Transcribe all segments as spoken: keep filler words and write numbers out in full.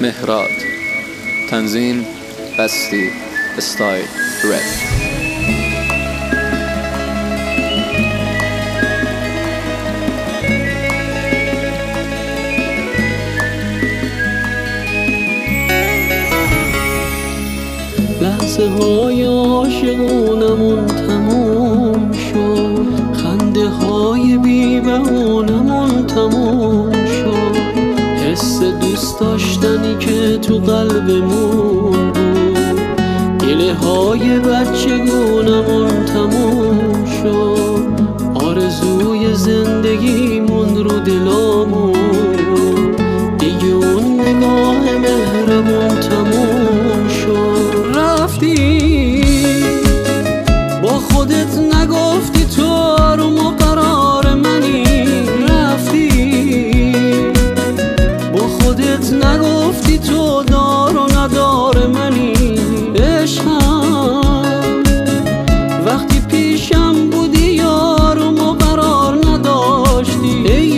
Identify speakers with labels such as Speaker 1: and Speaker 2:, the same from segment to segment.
Speaker 1: مهراد. تنظیم بستی استایل رد.
Speaker 2: لحظه های عاشقونمون تموم شد، خنده های بی بهونمون تموم شد، حس دوست داشتنی که تو قلبمون بود، گله های بچگونمون تموم شد، آرزوی زندگیمون رو دلامون، دیگه اون نگاه مهربون تموم شد. رفتی با خودت نگفتی تو آروم و قرار منی، رفتی با خودت نگفتی تو دار و ندار منی، عشقم وقتی پیشم بودی آروم و قرار نداشتی، ای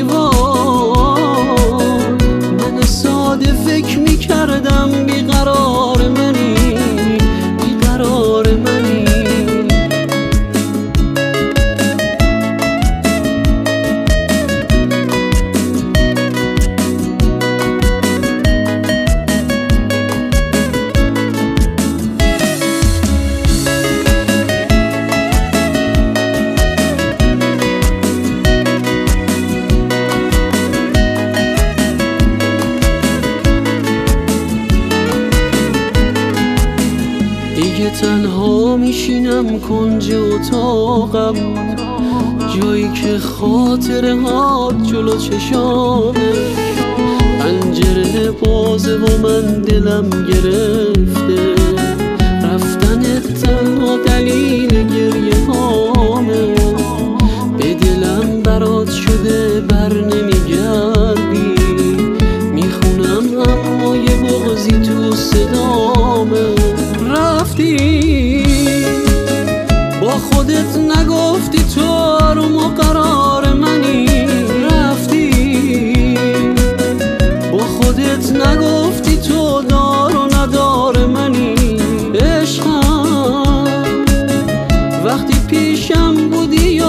Speaker 2: وای من ساده فکر میکردم بیقرار منی، بیقرار منی. دیگه تنها میشینم کنج اتاقم، جایی که خاطره هات جلو چشامه، پنجره بازه و من دلم گرفته، رفتنت تنها دلیل گریه هامه، به دلم برات شده بر نمیگردی، میخونم اما یه بغضی تو صدامه. رفتی با خودت نگفتی تو آروم و قرار منی، رفتی با خودت نگفتی تو دار و ندار منی، عشقم وقتی پیشم بودی